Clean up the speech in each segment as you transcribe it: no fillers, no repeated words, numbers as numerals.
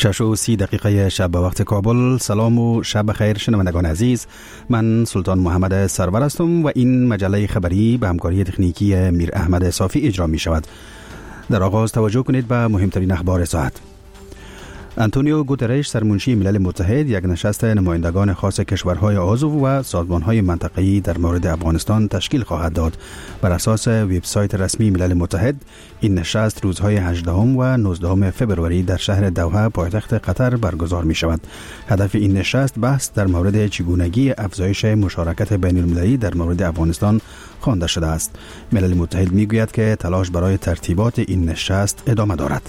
6:30 شب به وقت کابل. سلام و شب خیر شنوندگان عزیز، من سلطان محمد سرور هستم و این مجله خبری به همکاری تکنیکی میر احمد صافی اجرا می شود. در آغاز توجه کنید به مهمترین اخبار ساعت. آنتونیو گوترش سرمنشی ملل متحد یک نشست نمایندگان خاص کشورهای عضو و سازمانهای منطقه‌ای در مورد افغانستان تشکیل خواهد داد. بر اساس وبسایت رسمی ملل متحد، این نشست روزهای 18 و 19 فبروری در شهر دوحه پایتخت قطر برگزار می شود. هدف این نشست بحث در مورد چگونگی افزایش مشارکت بین المللی در مورد افغانستان خوانده شده است. ملل متحد می گوید که تلاش برای ترتیبات این نشست ادامه دارد.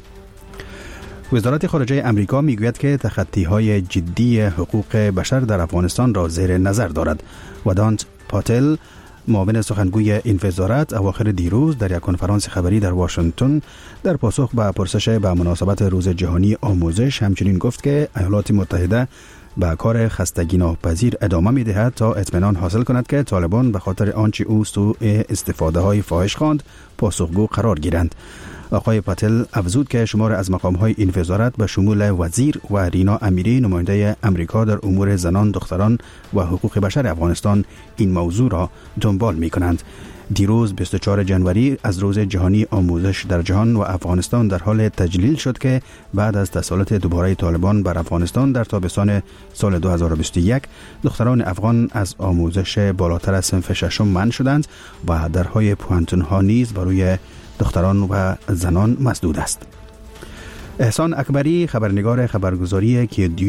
وزارت خارجه امریکا میگوید که تخطی‌های جدی حقوق بشر در افغانستان را زیر نظر دارد. ودانت پاتل، معاون سخنگوی این وزارت، اواخر دیروز در یک کنفرانس خبری در واشنگتن در پاسخ به پرسش به مناسبت روز جهانی آموزش همچنین گفت که ایالات متحده به کار خستگی ناپذیر ادامه می‌دهد تا اطمینان حاصل کند که طالبان به خاطر آنچه او سوء استفاده‌های فاحش خواند پاسخگو قرار گیرند. آقای پاتل افزود که شمار از مقام‌های این وزارت به شمول وزیر و رینا امیری، نماینده امریکا در امور زنان، دختران و حقوق بشر افغانستان، این موضوع را دنبال می‌کنند. دیروز 24 جنوری از روز جهانی آموزش در جهان و افغانستان در حال تجلیل شد که بعد از تسلط دوباره طالبان بر افغانستان در تابستان سال 2021 دختران افغان از آموزش بالاتر از صنف ششم منع شدند و درهای پوانتون‌ها نیز برای دختران و زنان مسدود است. احسان اکبری، خبرنگار خبرگزاری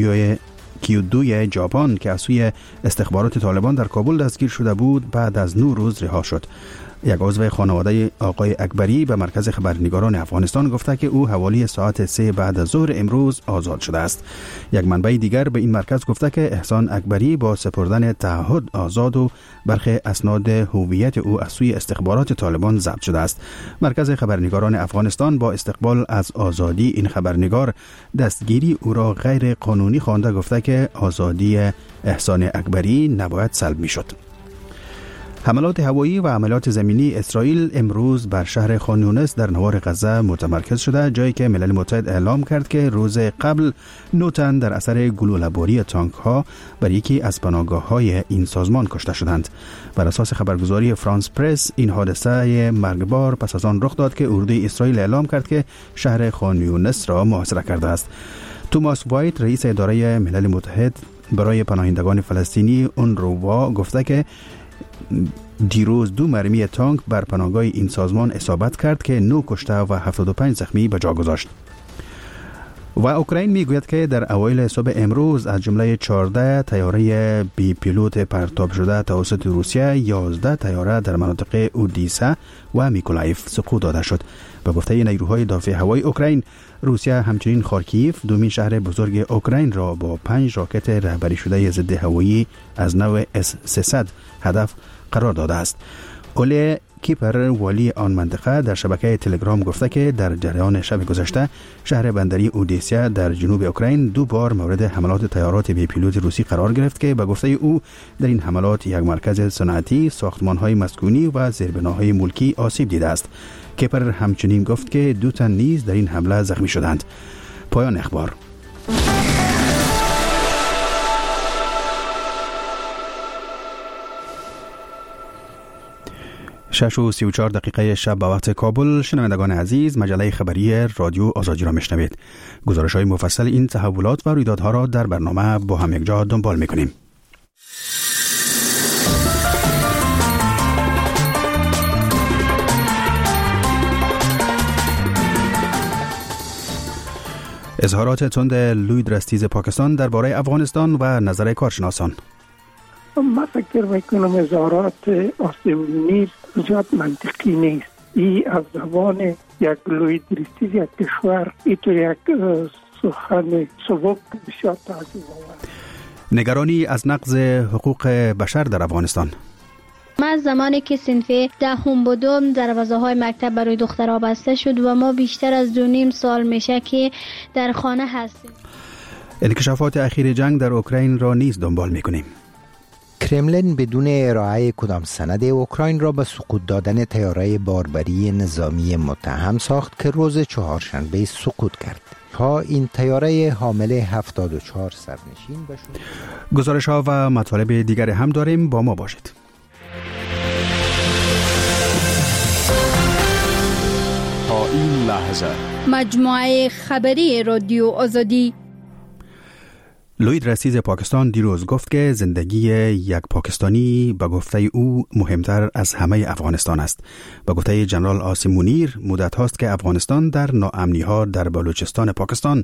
کیودوی ژاپن که از سوی استخبارات طالبان در کابل دستگیر شده بود، بعد از 9 روز رها شد. یک عضو خانواده آقای اکبری به مرکز خبرنگاران افغانستان گفته که او حوالی ساعت 3 بعد از ظهر امروز آزاد شده است. یک منبع دیگر به این مرکز گفته که احسان اکبری با سپردن تعهد آزاد و برخی اسناد هویت او از سوی استخبارات طالبان ضبط شده است. مرکز خبرنگاران افغانستان با استقبال از آزادی این خبرنگار دستگیری او را غیر قانونی خوانده، گفته که آزادی احسان اکبری نباید سلب می‌شد. حملات هوایی و عملیات زمینی اسرائیل امروز بر شهر خان یونس در نوار غزه متمرکز شده، جایی که ملل متحد اعلام کرد که روز قبل 9 تن در اثر گلوله‌باری تانک‌ها بر یکی از پناهگاه‌های این سازمان کشته شدند. بر اساس خبرگزاری فرانس پرس، این حادثه مرگبار پس از آن رخ داد که اردوی اسرائیل اعلام کرد که شهر خان یونس را محاصره کرده است. توماس وایت، رئیس اداره ملل متحد برای پناهندگان فلسطینی اونروا، گفته که دیروز 2 مرمی تانک بر پناهگاه این سازمان اصابت کرد که 9 کشته و 75 زخمی به جا گذاشت. و اوکراین میگوید که در اوایل صبح امروز از جمله 14 طیاره بی پیلوت پرتاب شده توسط روسیه، 11 طیاره در مناطق اودیسا و میکولایف سقوط داده شد. به گفته نیروهای دفاع هوایی اوکراین، روسیه همچنین خارکیف، دومین شهر بزرگ اوکراین را با 5 راکت رهبری شده ضد هوایی از نوع S-300 هدف قرار داده است. اولی کیپر، والی آن منطقه، در شبکه تلگرام گفته که در جریان شب گذشته شهر بندری اودیسا در جنوب اوکراین 2 بار مورد حملات طیارات بی پیلوت روسی قرار گرفت که به گفته او در این حملات یک مرکز صنعتی، ساختمان‌های مسکونی و زیربناهای ملکی آسیب دیده است. کیپر همچنین گفت که 2 تن نیز در این حمله زخمی شدند. پایان اخبار. 6:34 شب به وقت کابل. شنوندگان عزیز، مجله خبری رادیو آزادی را میشنوید. گزارش‌های مفصل این تحولات و رویدادها را در برنامه با هم یک جا دنبال میکنیم. اظهارات تند لوید رستیز پاکستان درباره افغانستان و نظر کارشناسان. من فکر میکنم اظهارات آسمونی زیاد منطقی نیست. این از زبان یک لوید رستیز یک کشور، اینطور یک سخن سبک بسیار تعجب آور. نگرانی از نقض حقوق بشر در افغانستان. من زمانی که صنف 10 بودم دروازه های مکتب برای دخترها بسته شد و ما بیشتر از 2.5 سال میشه که در خانه هستیم. انکشافات اخیر جنگ در اوکراین را نیز دنبال میکنیم. کرملین بدون ارائه کدام سند اوکراین را به سقوط دادن طیاره باربری نظامی متهم ساخت که روز چهارشنبه سقوط کرد. امریکا این طیاره حامل 74 سرنشین به شمار. گزارش‌ها و مطالب دیگر هم داریم، با ما باشید. تا این لحظه مجموعه خبری رادیو آزادی. لوید رئیس پاکستان دیروز گفت که زندگی یک پاکستانی به گفته او مهمتر از همه افغانستان است. به گفته جنرال عاصم منیر، مدت هاست که افغانستان در ناامنی‌ها در بلوچستان پاکستان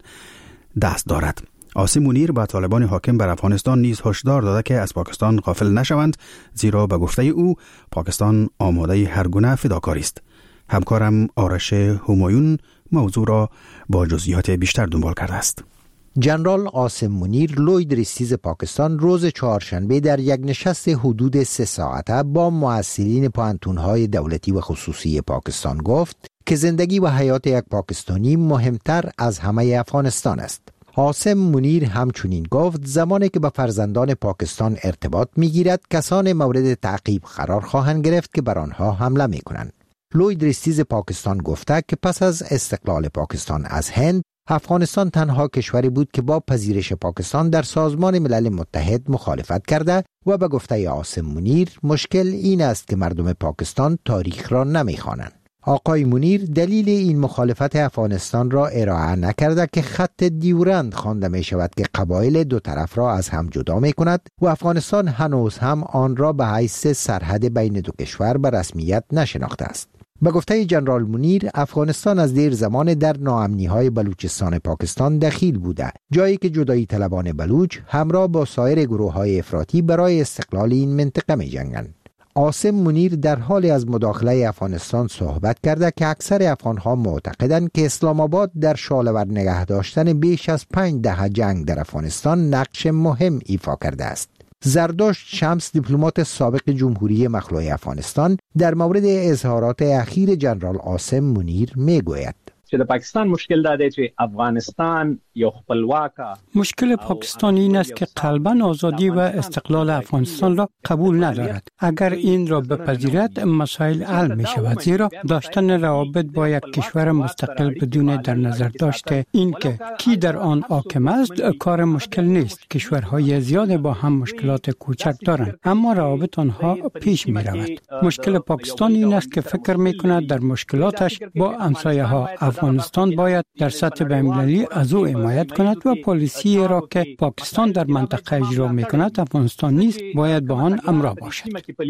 دست دارد. عاصم منیر به طالبان حاکم بر افغانستان نیز هشدار داده که از پاکستان غافل نشوند، زیرا به گفته او پاکستان آماده هر گونه فداکاری است. همکارم آرش همایون موضوع را با جزئیات بیشتر دنبال کرده است. جنرال عاصم منیر لوید رئیس پاکستان روز چهارشنبه در یک نشست حدود 3 ساعته با مؤسسین پوهنتون‌های دولتی و خصوصی پاکستان گفت که زندگی و حیات یک پاکستانی مهمتر از همه افغانستان است. عاصم منیر همچنین گفت زمانی که به فرزندان پاکستان ارتباط می‌گیرد، کسان مورد تعقیب قرار خواهند گرفت که بر آنها حمله می‌کنند. لوید رئیس پاکستان گفته که پس از استقلال پاکستان از هند، افغانستان تنها کشوری بود که با پذیرش پاکستان در سازمان ملل متحد مخالفت کرده و به گفته عاصم منیر مشکل این است که مردم پاکستان تاریخ را نمی‌خوانند. آقای منیر دلیل این مخالفت افغانستان را ارائه نکرده که خط دیورند خوانده می شود که قبایل دو طرف را از هم جدا می کند و افغانستان هنوز هم آن را به حیث سرحد بین دو کشور به رسمیت نشناخته است. به گفته جنرال منیر، افغانستان از دیر زمان در ناامنی‌های بلوچستان پاکستان دخیل بوده، جایی که جدایی طلبان بلوچ همراه با سایر گروه‌های افراطی برای استقلال این منطقه می‌جنگند. عاصم منیر در حال از مداخله افغانستان صحبت کرده که اکثر افغان‌ها معتقدند که اسلام آباد در شاله‌ور نگه داشتن بیش از 5 دهه جنگ در افغانستان نقش مهم ایفا کرده است. زردشت شمس، دیپلمات سابق جمهوری مخلوع افغانستان، در مورد اظهارات اخیر جنرال عاصم منیر میگوید چې د پاکستان مشکل دا دی چې افغانستان یو خپلواکه مشکل پاکستان این است که قلباً آزادی و استقلال افغانستان را قبول ندارد. اگر این را بپذیرد مسائل حل می شود، زیرا داشتن روابط با یک کشور مستقل بدون در نظر داشته این که کی در آن حاکم است کار مشکل نیست. کشورهای زیاد با هم مشکلات کوچک دارند، اما روابط آنها پیش می رود. مشکل پاکستان این است که فکر می کند در مشکلاتش با همسایه ها افغانستان باید در سطح بین‌المللی از او حمایت کند و پالیسی را که پاکستان در منطقه اجرا می‌کند افغانستان نیز باید با آن همراه باشد.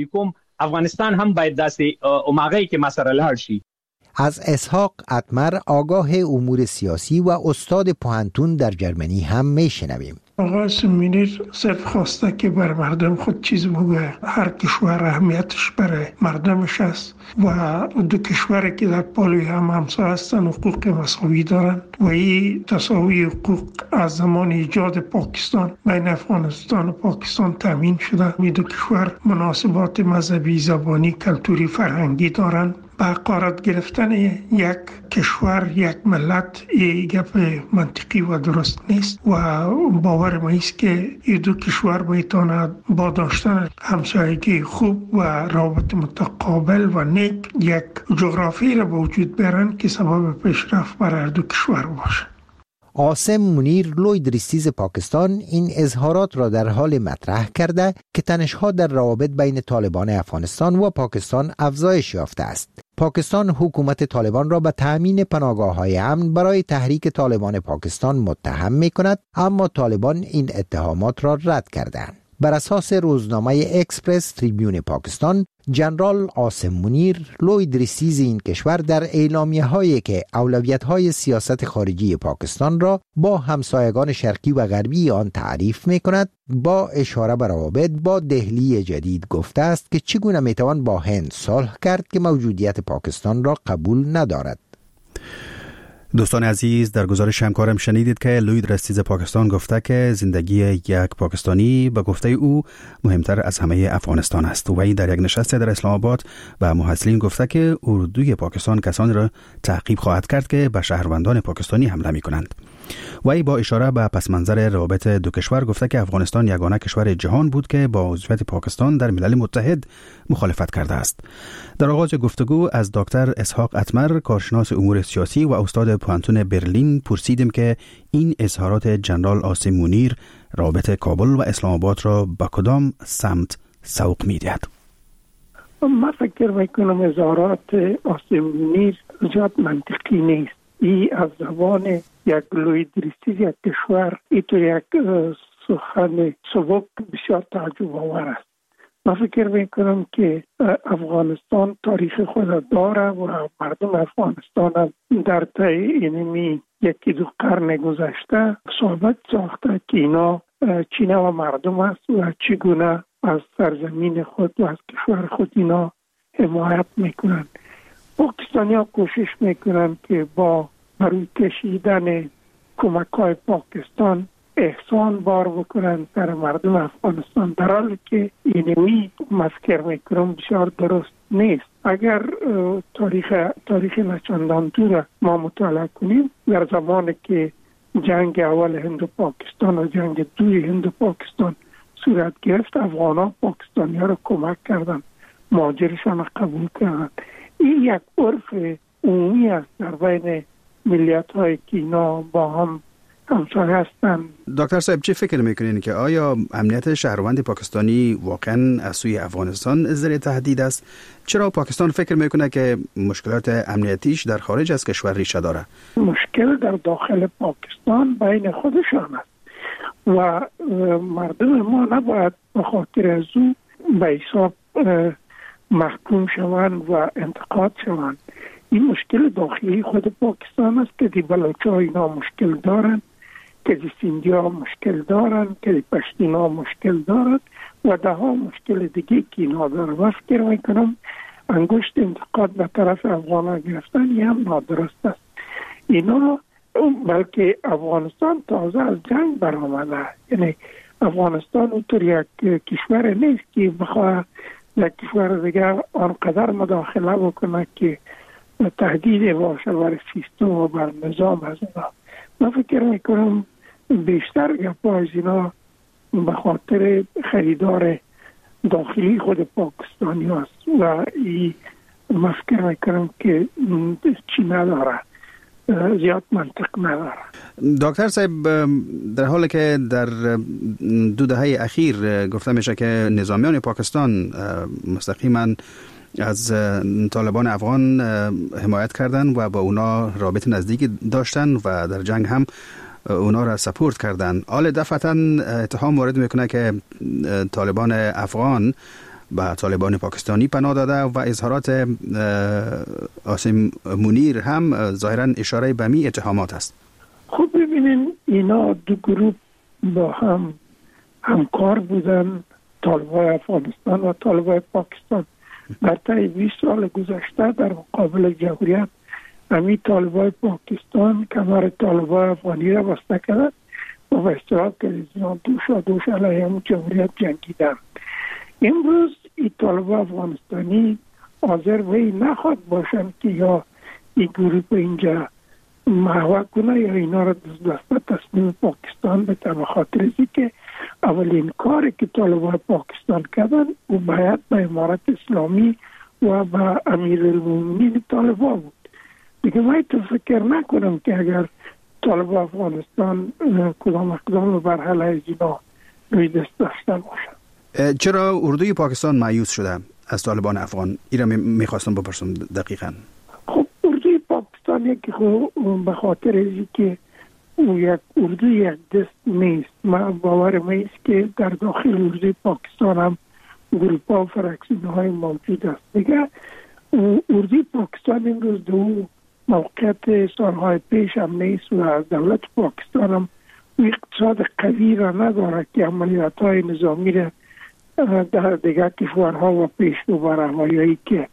افغانستان هم باید داسې اوماغی که مسره لاړ شي. از اسحاق اتمر، آگاه امور سیاسی و استاد پوهنتون در جرمنی هم میشنویم. آقای منیر صرف خواسته که بر مردم خود چیز بگه. هر کشور اهمیتش برای مردمش است و دو کشوری که در پالوی هم همسایه هستند حقوق مساوی دارند و این تساوی حقوق از زمان ایجاد پاکستان بین افغانستان و پاکستان تامین شده. این دو کشور مناسبات مذهبی، زبانی، کلتوری، فرهنگی دارند. به حقارت گرفتن یک کشور، یک ملت، این گپ منطقی و درست نیست و باور ما است که این دو کشور میتواند با داشتن همسایگی خوب و روابط متقابل و نیک یک جغرافی را به وجود بیارن که سبب پیشرفت برای هر دو کشور باشه. عاصم منیر لوید رئیس پاکستان این اظهارات را در حال مطرح کرده که تنش‌ها در روابط بین طالبان افغانستان و پاکستان افزایش یافته است. پاکستان حکومت طالبان را به تأمین پناهگاه‌های امن برای تحریک طالبان پاکستان متهم می‌کند، اما طالبان این اتهامات را رد کردند. بر اساس روزنامه اکسپرس تریبیون پاکستان، جنرال عاصم منیر لوید رئیس این کشور در اعلامیه‌هایی که اولویت‌های سیاست خارجی پاکستان را با همسایگان شرقی و غربی آن تعریف می‌کند، با اشاره به روابط با دهلی جدید گفته است که چگونه می‌توان با هند صلح کرد که موجودیت پاکستان را قبول ندارد. دوستان عزیز، در گزارش همکارم شنیدید که لوید رئیس پاکستان گفته که زندگی یک پاکستانی به گفته او مهمتر از همه افغانستان است و این در یک نشست در اسلام آباد به محصلین گفته که اردوی پاکستان کسانی را تعقیب خواهد کرد که به شهروندان پاکستانی حمله می کنند. وی با اشاره به پس منظر روابط دو کشور گفته که افغانستان یگانه کشور جهان بود که با عضویت پاکستان در ملل متحد مخالفت کرده است. در آغاز گفتگو از دکتر اسحاق اتمر، کارشناس امور سیاسی و استاد پوهنتون برلین، پرسیدیم که این اظهارات جنرال عاصم منیر رابطه کابل و اسلام آباد را به کدام سمت سوق می‌دهد؟ من فکر میکنم اظهارات عاصم منیر زیاد منطقی نیست. ای از زبان یک لویدریستی یک کشور اینطور یک سخن سبک بسیار تعجب آور است. من فکر میکنم که افغانستان تاریخ خود داره و مردم افغانستان در طی اینمی یکی دو قرن گذشته ثابت ساخته که اینا چینه و مردم است و چگونه از سرزمین خود و از کشور خود اینا حمایت میکنن. پاکستانی ها کوشش میکنن که با بروی کشیدن کمک های پاکستان احسان بار بکنن سر مردم افغانستان، در حالی که اینوی مفکر میکنم بسیار درست نیست. اگر تاریخ نچندان دور ما مطالعه کنیم، در زمانی که جنگ اول هند و پاکستان و جنگ دوی هند و پاکستان صورت گرفت، افغانان پاکستانی ها را کمک کردن، مهاجرشان را قبول کردن. این یک عرف عمومی است در بین ملیت های که اینا با هم همسایه هستند. دکتر صاحب، چی فکر میکنین که آیا امنیت شهروند پاکستانی واقعا از سوی افغانستان زیر تهدید است؟ چرا پاکستان فکر میکنه که مشکلات امنیتیش در خارج از کشور ریشه داره؟ مشکل در داخل پاکستان بین خودشان است و مردم ما نباید به خاطر از او به حساب محکوم شوند و انتقاد شوند. این مشکل داخلی خود پاکستان است که دی بلوچا اینا مشکل دارن، که دی سندی ها مشکل دارن، که دی پشتین ها مشکل دارن و ده ها مشکل دیگه که اینا دارن. و فکر میکنم انگشت انتقاد به طرف افغان ها گرفتن یه هم نادرست است. اینا بلکه افغانستان تازه از جنگ برآمده، یعنی افغانستان اونطور یک کشور نیست که بخواه یک کشور دیگر آنقدر مداخله بکنه که تهدید باشه بر سیستم و بر نظام از اینا. من فکر میکنم بیشتر گپا از اینا به خاطر خریدار داخلی خود پاکستانی هست و من فکر میکنم که چی نداره، زیاد منطق نداره. دکتر صاحب، در حالی که در 2 دهه اخیر گفته میشه که نظامیان پاکستان مستقیما از طالبان افغان حمایت کردن و با اونا رابط نزدیکی داشتن و در جنگ هم اونا را سپورت کردن، حال دفعتا اتهام وارد میکنه که طالبان افغان به طالبان پاکستانی پناه داده و اظهارات عاصم منیر هم ظاهرا اشاره به می اتهامات است. خب ببینین، اینا دو گروه با هم همکار بودن، طالبان افغانستان و طالبان پاکستان. در طی 20 سال گذشته در مقابل جمهوریت همین طالبان پاکستان کمر طالبان افغانی را بسته کرد و به اصطلاح دوش علیه هم جمهوریت جنگیدن. امروز این طالبان افغانستانی حاضر وی نخواد باشند که یا این گروه اینجا محو کنه یا اینا را دسته تصمیم پاکستان بده، به خاطر ازی که اولین کاری که طالبان پاکستان کردن و باید به امارت اسلامی و به امیرالمومنین طالبان بود. دیگه من تو فکر نکنم که اگر طالبان افغانستان کدام اقدام بر علیه اینا روی دست داشته باشن. چرا اردوی پاکستان مایوس شده از طالبان افغان؟ اینا میخواستم بپرسم دقیقاً. خب اردوی پاکستان یکی به خاطر ازی که یک اردو یک دست نیست. من باورم است که در داخل اردوی پاکستان هم گروپا و فرکسیون های موجود است. دیگه اردوی پاکستان امروز دو موقعیت سالهای پیش هم نیست و دولت پاکستان هم اقتصاد قوی را نداره که عملیات های نظامی را در دیگر کشورها و پیش ببره و یا ای که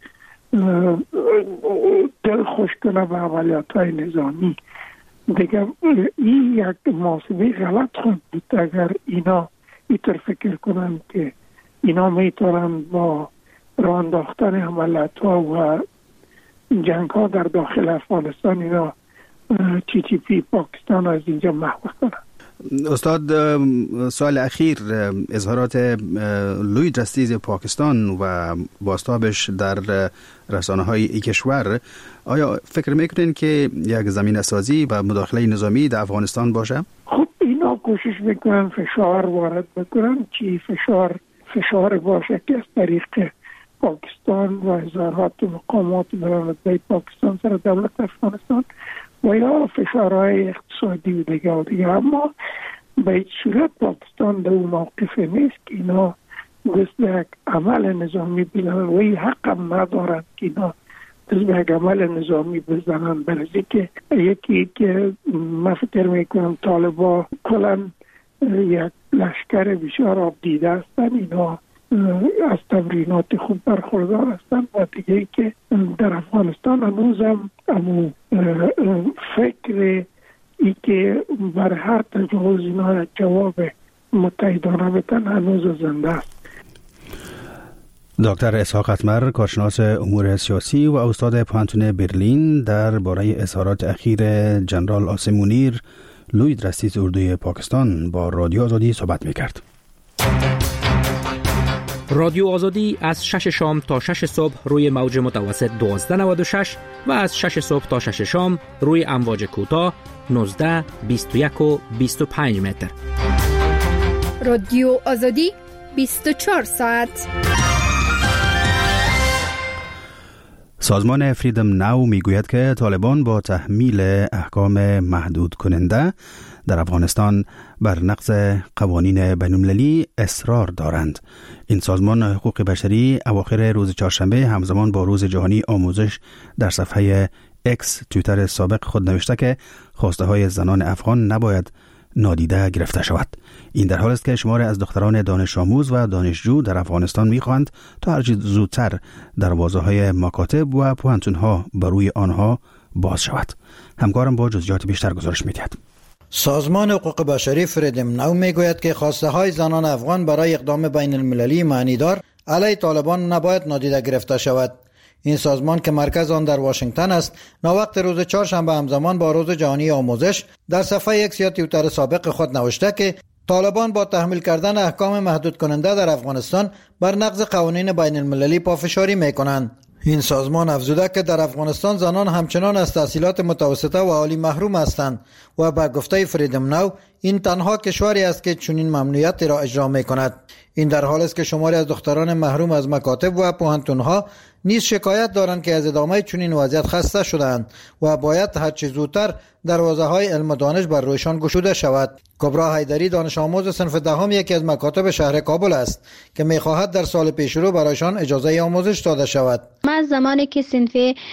دل خوش کنه به عملیات های نظامی. دیگه این یک محاسبه غلط خود بود اگر اینا اینطور فکر کنن که اینا میتونن با راه انداختن عملیات ها و جنگ ها در داخل افغانستان اینا TTP پاکستان از اینجا محو کنند. استاد، سال اخیر اظهارات لوید رستیز پاکستان و بازتابش در رسانه‌های این کشور، آیا فکر میکنین که یک زمینه سازی و مداخله نظامی در افغانستان باشه؟ خب اینا کوشش میکنن فشار وارد بکنن که فشار باشه که از طریق پاکستان و اظهارات مقامات برای پاکستان سر دولت افغانستان و یا فشارهای اقتصادی و دیگه، اما به هیچ صورت پاکستان در اون موقف نیست که اینا دست به یک عمل نظامی بزنن و این حق هم ندارن که اینا دست به یک عمل نظامی بزنن. برای که یکی که من فکر میکنم طالبا کلن یک لشکر بسیار آب دیده هستن، اینا از تمرینات خوب برخوردار هستن و دیگه که در افغانستان هنوزم امو فکر ای که بر هر تجاوز اینا جواب متحدانه بتن هنوز زنده است. دکتر اسحاق اتمر، کارشناس امور سیاسی و استاد پوهنتون برلین، در باره اظهارات اخیر جنرال عاصم منیر لوید رستیز اردوی پاکستان با رادیو آزادی صحبت میکرد. رادیو آزادی از 6 شام تا 6 صبح روی موج متوسط 1296 و از 6 صبح تا 6 شام روی امواج کوتاه 19، 21 و 25 متر. رادیو آزادی 24 ساعت. سازمان فریدم ناو میگوید که طالبان با تحمیل احکام محدود کننده در افغانستان بر نقض قوانین بین‌المللی اصرار دارند. این سازمان حقوق بشری اواخر روز چهارشنبه همزمان با روز جهانی آموزش در صفحه اکس توییتر سابق خود نوشته که خواسته های زنان افغان نباید نادیده گرفته شود. این در حالی است که شماری از دختران دانش آموز و دانشجو در افغانستان می‌خواهند تا هرچه زودتر دروازه‌های مکاتب و پوهنتون‌ها بر روی آنها باز شود. همکارم با جزئیات بیشتر گزارش می‌دهد. سازمان حقوق بشری فریدم ناو میگوید که خواسته های زنان افغان برای اقدام بین المللی معنیدار علیه طالبان نباید نادیده گرفته شود. این سازمان که مرکز آن در واشنگتن است، ناوقت روز چهارشنبه همزمان با روز جهانی آموزش در صفحه اکس یا توییتر سابق خود نوشته که طالبان با تحمیل کردن احکام محدود کننده در افغانستان بر نقض قوانین بین المللی پافشاری میکنند. این سازمان افزوده که در افغانستان زنان همچنان از تحصیلات متوسطه و عالی محروم هستند و به گفته فریدم ناو این تنها کشوری است که چنین ممنوعیتی را اجرا میکند. این در حالی است که شماری از دختران محروم از مکاتب و پوهنتون‌ها نیز شکایت دارند که از ادامه چنین وضعیت خسته شدند و باید هرچه زودتر دروازه‌های علم و دانش بر رویشان گشوده شود. کبرا حیدری دانش آموز صنف دهم یکی از مکاتب شهر کابل است که می‌خواهد در سال پیشرو برایشان اجازه آموزش داده شود. من زمانی که صنف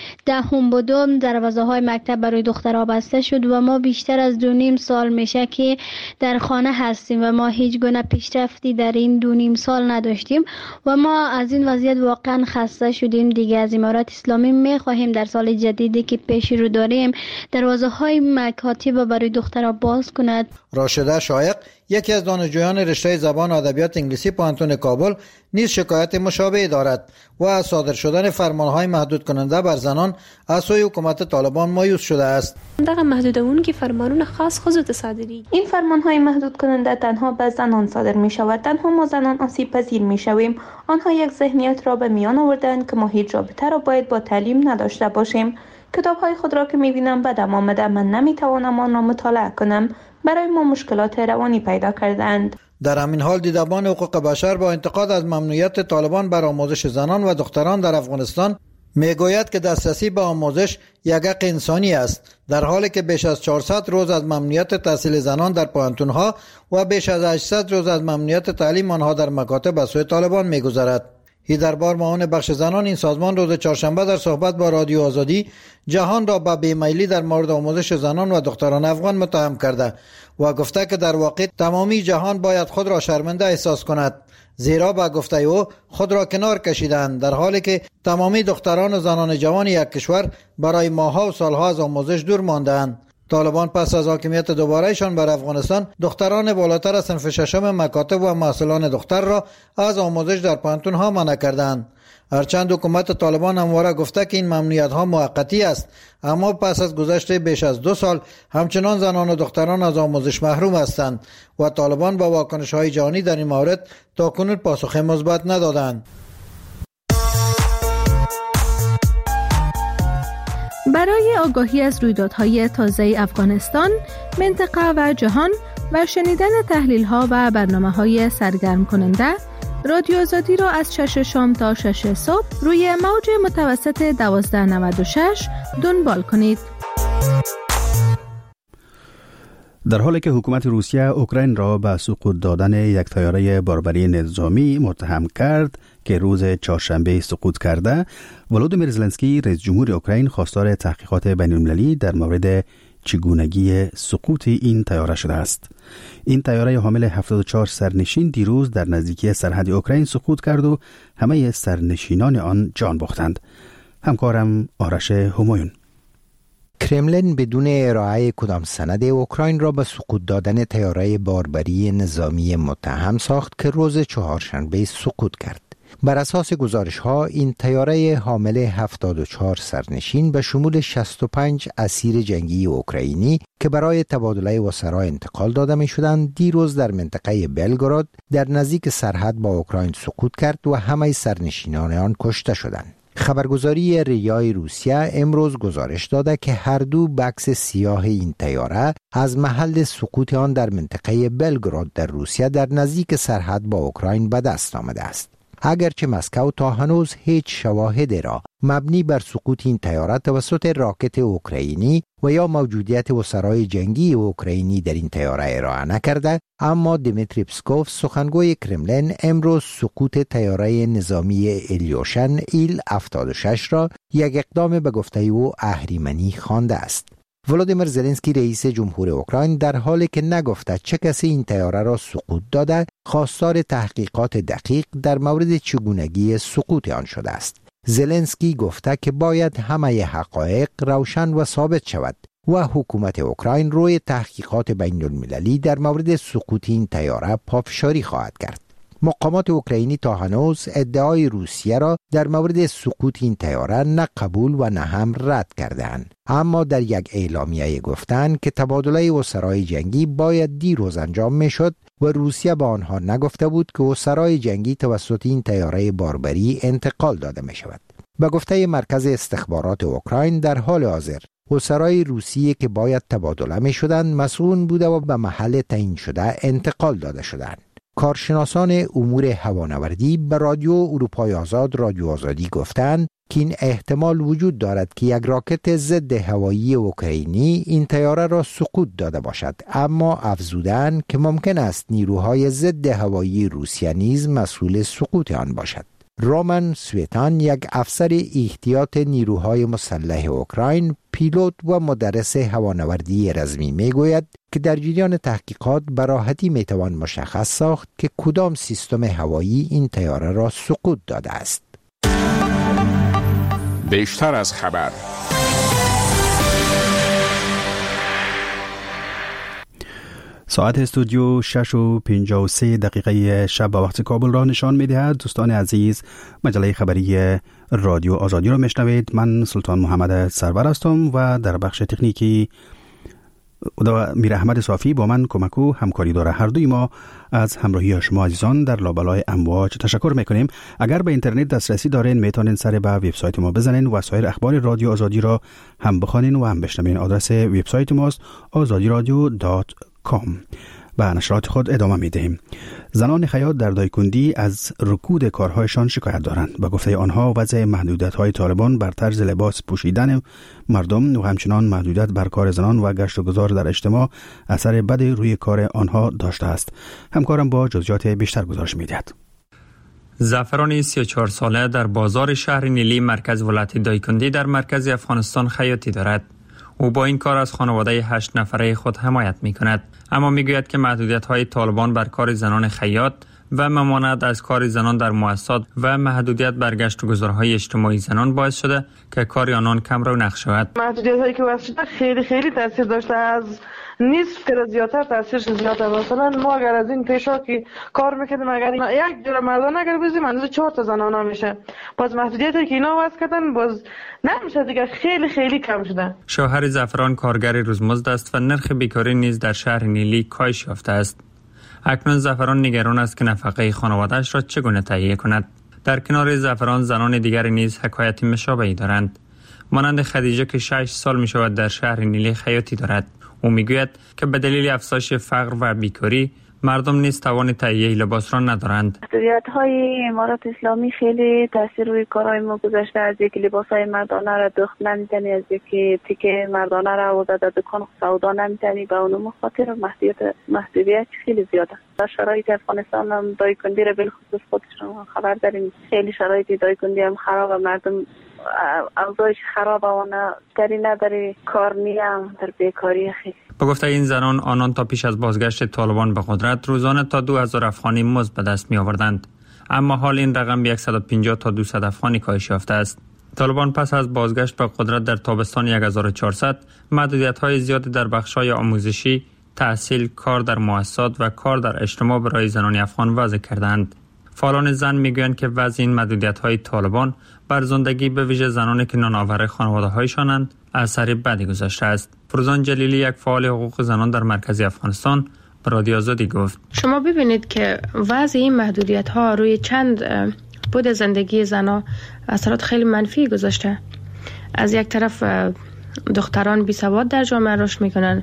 دهم بودم دروازه‌های مکتب برای دخترها بسته شد و ما بیشتر از 2.5 سال میشه که در خانه هستیم و ما هیچ گونه پیشرفتی در این 2.5 سال نداشتیم و ما از این وضعیت واقعا خسته شدیم. دیگه از امارات اسلامی می‌خواهیم در سال جدیدی که پیش رو داریم دروازه‌های مکاتب برای دخترها باز کند. راشده شایق یکی از دانشجویان رشته زبان و ادبیات انگلیسی پوهنتون کابل نیز شکایت مشابهی دارد و از صادر شدن فرمانهای محدود کننده بر زنان از سوی حکومت طالبان مایوس شده است. دغه محدودون که فرمانون خاص خود صادری این فرمانهای محدود کننده تنها به زنان صادر می شود. تنها ما زنان آسیب پذیر می شویم. آنها یک ذهنیت را به میان آوردند که ما هیچ رابطه را باید با تعلیم نداشته باشیم. کتاب‌های خود را که می‌بینم بدم آمده، من نمی‌توانم آن را مطالعه کنم. برای ما مشکلات روانی پیدا کردند. در همین حال دیدبان حقوق بشر با انتقاد از ممنوعیت طالبان بر آموزش زنان و دختران در افغانستان میگوید که دسترسی به آموزش یک حق انسانی است، در حالی که بیش از 400 روز از ممنوعیت تحصیل زنان در پوهنتون‌ها و بیش از 800 روز از ممنوعیت تعلیم آنها در مکاتب از سوی طالبان می‌گذرد. دربار معاون بخش زنان این سازمان روز چهارشنبه در صحبت با رادیو آزادی جهان را به بیمیلی در مورد آموزش زنان و دختران افغان متهم کرده و گفته که در واقع تمامی جهان باید خود را شرمنده احساس کند، زیرا به گفته او خود را کنار کشیدند، در حالی که تمامی دختران و زنان جوان یک کشور برای ماه‌ها و سالها از آموزش دور مانده‌اند. طالبان پس از حاکمیت دوبارهشان بر افغانستان دختران بالاتر از صنف ششم مکاتب و محصلان دختر را از آموزش در پوهنتون‌ها منع کردند. هرچند حکومت طالبان همواره گفته که این ممنوعیت ها موقتی است، اما پس از گذشت بیش از 2 سال همچنان زنان و دختران از آموزش محروم هستند و طالبان با واکنش های جهانی در این مورد تاکنون پاسخ مثبت ندادند. برای آگاهی از رویدادهای تازه افغانستان، منطقه و جهان و شنیدن تحلیل‌ها و برنامه‌های سرگرم کننده، رادیو آزادی را از 6 شام تا 6 صبح روی موج متوسط 1296 دنبال کنید. در حالی که حکومت روسیه اوکراین را به سقوط دادن یک طیاره باربری نظامی متهم کرد که روز چهارشنبه سقوط کرده، ولودیمیر زلنسکی رئیس جمهور اوکراین خواستار تحقیقات بین‌المللی در مورد چگونگی سقوط این طیاره شده است. این طیاره حامل 74 سرنشین دیروز در نزدیکی سرحد اوکراین سقوط کرد و همه سرنشینان آن جان باختند. همکارم آرش همایون. کرملین بدون ارائه کدام سند اوکراین را به سقوط دادن طیاره باربری نظامی متهم ساخت که روز چهارشنبه سقوط کرد. بر اساس گزارش ها این طیاره حامل 74 سرنشین به شمول 65 اسیر جنگی اوکراینی که برای تبادله اسرا انتقال داده می شدند دیروز در منطقه بلگراد در نزدیک سرحد با اوکراین سقوط کرد و همه سرنشینان آن کشته شدند. خبرگزاری ریای روسیه امروز گزارش داده که هر دو بکس سیاه این طیاره از محل سقوط آن در منطقه بلگراد در روسیه در نزدیک سرحد با اوکراین به دست آمده است. اگرچه مسکو تا هنوز هیچ شواهدی را مبنی بر سقوط این طیاره توسط راکت اوکراینی و یا موجودیت اسرای جنگی اوکراینی در این طیاره ارائه نکرده، اما دیمیتری پسکوف سخنگوی کرملین امروز سقوط طیاره نظامی ایلیوشن ایل 76 را یک اقدام به گفته او اهریمنی خوانده است. ولودیمیر زلنسکی رئیس جمهور اوکراین در حالی که نگفته چه کسی این طیاره را سقوط داده، خواستار تحقیقات دقیق در مورد چگونگی سقوط آن شده است. زلنسکی گفته که باید همه حقایق روشن و ثابت شود و حکومت اوکراین روی تحقیقات بین المللی در مورد سقوط این طیاره پافشاری خواهد کرد. مقامات اوکراینی تا هنوز ادعای روسیه را در مورد سقوط این طیاره نه قبول و نه هم رد کردند، اما در یک اعلامیه گفتند که تبادله اسرای جنگی باید دیروز انجام میشد و روسیه به آنها نگفته بود که اسرای جنگی توسط این طیاره باربری انتقال داده می شود. به گفته مرکز استخبارات اوکراین در حال حاضر اسرای روسیه که باید تبادله می شدند مسئول بوده و به محل تعیین شده انتقال داده شدند. کارشناسان امور هوانوردی به رادیو اروپای آزاد رادیو آزادی گفتند که این احتمال وجود دارد که یک راکت ضد هوایی اوکراینی این طیاره را سقوط داده باشد، اما افزودند که ممکن است نیروهای ضد هوایی روسیه نیز مسئول سقوط آن باشد. رومن سویتان، یک افسر احتیاط نیروهای مسلح اوکراین، پیلوت و مدرس هوانوردی رزمی میگوید که در جریان تحقیقات به راحتی میتوان مشخص ساخت که کدام سیستم هوایی این طیاره را سقوط داده است. بیشتر از خبر. ساعت استودیو 6:53 شب به وقت کابل را نشان می‌دهد. دوستان عزیز، مجله خبری رادیو آزادی را میشنوید. من سلطان محمد سرور هستم و در بخش تکنیکی میر احمد صافی با من کمک و همکاری داره. هر دوی ما از همراهی شما عزیزان در لابلای امواج تشکر میکنیم. اگر به اینترنت دسترسی دارین میتونین سر به وبسایت ما بزنین و سایر اخبار رادیو آزادی را هم بخوانین و هم بشنوین. آدرس وبسایت ماست azadiradio.com. به نشرات خود ادامه میدهیم. زنان خیاط در دایکندی از رکود کارهایشان شکایت دارند. به گفته آنها وضع محدودیت‌های طالبان بر طرز لباس پوشیدن مردم و همچنان محدودیت بر کار زنان و گشت و گذار در اجتماع اثر بدی روی کار آنها داشته است. همکارم با جزئیات بیشتر گزارش می‌دهد. زعفران 34 ساله در بازار شهر نیلی مرکز ولایت دایکندی در مرکز افغانستان خیاطی دارد. او با این کار از خانواده 8 نفره خود حمایت می‌کند، اما می‌گوید که محدودیت‌های طالبان بر کار زنان خیاط و ممانعت از کار زنان در مؤسسات و محدودیت بر گشت و گذارهای اجتماعی زنان باعث شده که کار آنان کم رونق شود. محدودیت‌هایی که وضع شده خیلی تاثیر داشته. از نصف که زیادتر تاثیرش زیاده. مثلا ما اگر از این پیشا که کار میکردیم اگر یک جور مردانه اگر بزنیم اندازه 4 تا زنانه میشه. باز محدودیتی که اینا وضع کردن باز نمیشه دیگه، خیلی خیلی کم شده. شوهر زعفران کارگر روزمزد است و نرخ بیکاری نیز در شهر نیلی کاهش یافته است. اکنون زعفران نگران است که نفقه خانواده‌اش را چگونه تهیه کند. در کنار زعفران زنان دیگر نیز حکایت مشابهی دارند. مانند خدیجه که 6 سال می شود در شهر نیلی خیاطی دارد. او میگوید که به دلیل افزایش فقر و بیکاری مردم نیز توان تهیه لباس را ندارند. محدودیت‌های امارات اسلامی خیلی تاثیر روی کارهای ما گذاشته. از اینکه لباس‌های مردانه را دوخت نمی‌تونی، از اینکه تیکه مردانه را آورده در دکان سودا نمی‌تونی. به اون خاطر محدودیت خیلی زیاده. در شرایط افغانستان هم دایکندی را بالخصوص خودشون خبر داریم. خیلی شرایط دایکندی هم خراب، مردم اوضاعش خراب و کاری نداره، کار نیم در بیکاری خیلی. به گفته این زنان، آنان تا پیش از بازگشت طالبان به قدرت روزانه تا 2000 افغانی مزد به دست می آوردند، اما حال این رقم 150 تا 200 افغانی کاهش یافته است. طالبان پس از بازگشت به قدرت در تابستان 1400 محدودیت‌های زیادی در بخش‌های آموزشی، تحصیل، کار در مؤسسات و کار در اجتماع برای زنان افغان وضع کردند. فعالان زن میگویند که وضع این محدودیت‌های طالبان بر زندگی به ویژه زنانی که نانآور خانواده‌هایشانند اثر بدی گذاشته است. فروزان جلیلی، یک فعال حقوق زنان در مرکز افغانستان، به رادیو آزادی گفت: شما ببینید که وضع این محدودیت‌ها روی چند بود زندگی زنان اثرات خیلی منفی گذاشته. از یک طرف دختران بی‌سواد در جامعه رشد می‌کنند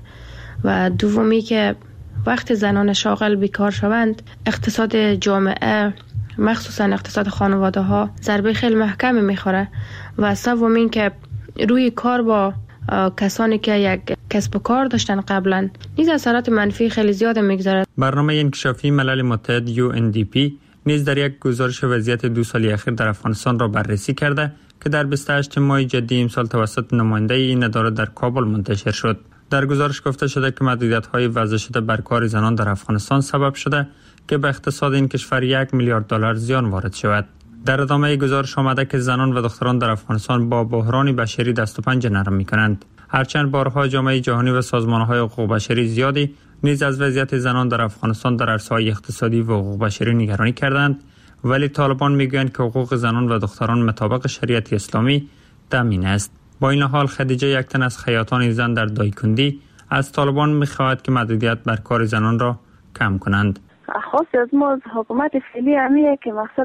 و دومی که وقتی زنان شاغل بیکار شوند، اقتصاد جامعه مخصوصا اقتصاد خانواده ها ضربه خیلی محکمی میخوره و سومین که روی کار با کسانی که یک کسب و کار داشتن قبلا نیز اثرات منفی خیلی زیاد میگذارد. برنامه انکشافی ملل متحد UNDP نیز در یک گزارش وضعیت 2 سالی اخیر در افغانستان را بررسی کرده که در 28 ماه جدی امسال توسط نماینده این اداره در کابل منتشر شد. در گزارش گفته شده که محدودیت‌های وضع شده بر کار زنان در افغانستان سبب شده که به اقتصاد این کشور 1 میلیارد دلار زیان وارد شود. در ادامه گزارش آمده که زنان و دختران در افغانستان با بحران بشری دست و پنجه نرم می‌کنند. هرچند بارها جامعه جهانی و سازمان‌های حقوق بشری زیادی نیز از وضعیت زنان در افغانستان در عرصه‌های اقتصادی و حقوق بشری نگرانی کردند، ولی طالبان می‌گویند که حقوق زنان و دختران مطابق شریعت اسلامی تامین است. با این حال خدیجه، یک تن از خیاطان زن در دایکندی، از طالبان می‌خواهد که محدودیت بر کار زنان را کم کنند. خاصی از ما از حکومت فعلی همیه که مقصد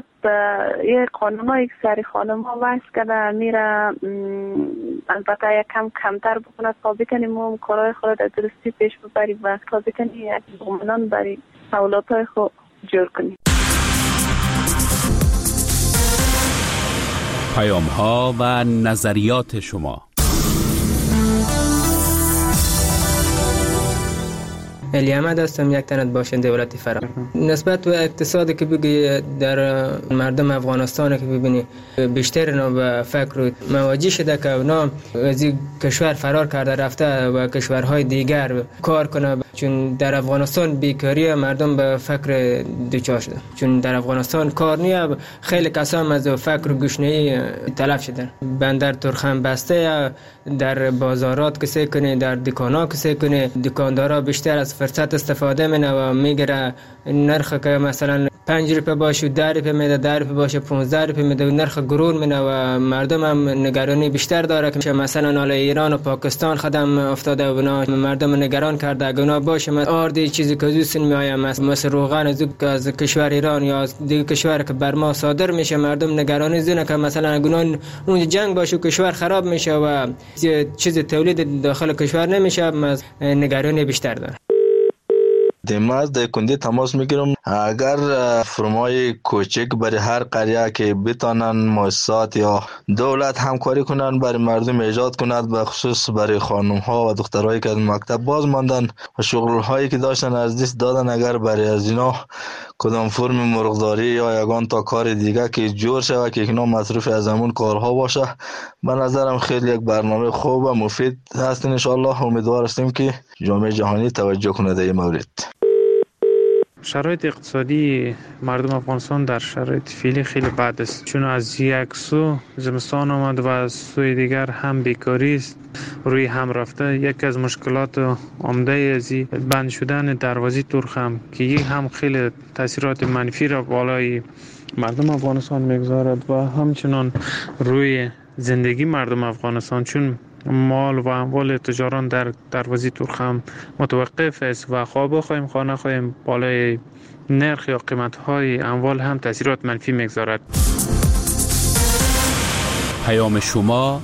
یه قانونایی که سری خانم ها وضع کرده میره، البته یک کمتر بکنه تا بکنیم ما کارهای خود در درستی پیش ببریم و تا بکنیم یک ضمانان برای اولادهای خود جور کنیم. پیام ها و نظریات شما. علی احمد هستم، یک تن باشنده ولایت فرا. نسبت به اقتصادی که بگی در مردم افغانستان که ببینی بیشتر اینا به فکر مواجه شده که اونا از کشور فرار کرده رفته و کشورهای دیگر کار کنه، چون در افغانستان بیکاری مردم به فکر دوچار شده، چون در افغانستان کار نیه. خیلی کسان از فکر گشنه‌ای تلف شدن. بندر ترخم بسته، در بازارات کسی کنه، در دکانا کسی کنه، دکاندارا بیشتر از فرصت استفاده منه و میگیره نرخ که مثلا 5 روپیه باشه 10 روپیه میده، 10 روپیه باشه 15 روپیه میده، نرخ گرون منه و مردم هم نگرانی بیشتر داره که مثلا حال ایران و پاکستان خدم افتاده و مردم نگران کرده اگه اونا باشه آردی چیزی که دوستن میآید مثل روغن از کشور ایران یا از دیگه کشور که بر ما صادر میشه، مردم نگرانی زونه که مثلا اگه اون جنگ باشه کشور خراب میشه و چیز تولید داخل کشور نمیشه، نگرانی بیشتر داره. از دایکندی تماس میگیرم. اگر فرمای کوچک برای هر قریه که بتانن مؤسسات یا دولت همکاری کنن برای مردم ایجاد کند، به خصوص برای خانم ها و دخترایی که از مکتب باز ماندن و شغل هایی که داشتن از دست دادن، اگر برای از اینا کدام فرم مرغداری یا یگان تا کار دیگه که جور شود که اینا مصروف از همون کارها باشه، به نظرم خیلی یک برنامه خوب و مفید هست. ان شاء الله امیدوار هستیم که جامعه جهانی توجه کنه در این مورد. شرایط اقتصادی مردم افغانستان در شرایط فعلی خیلی بد است، چون از یک سو زمستان آمد و از سوی دیگر هم بیکاری است روی هم رفته. یکی از مشکلات عمده از بند شدن دروازه ترخ هم که یک هم خیلی تاثیرات منفی را بالای مردم افغانستان میگذارد و همچنان روی زندگی مردم افغانستان، چون مال و اموال تجاران در دروازه ترخ هم متوقف است و خواه بخواهیم خواه نخواهیم بالای نرخ یا قیمت های اموال هم تاثیرات منفی میگذارد. پیام شما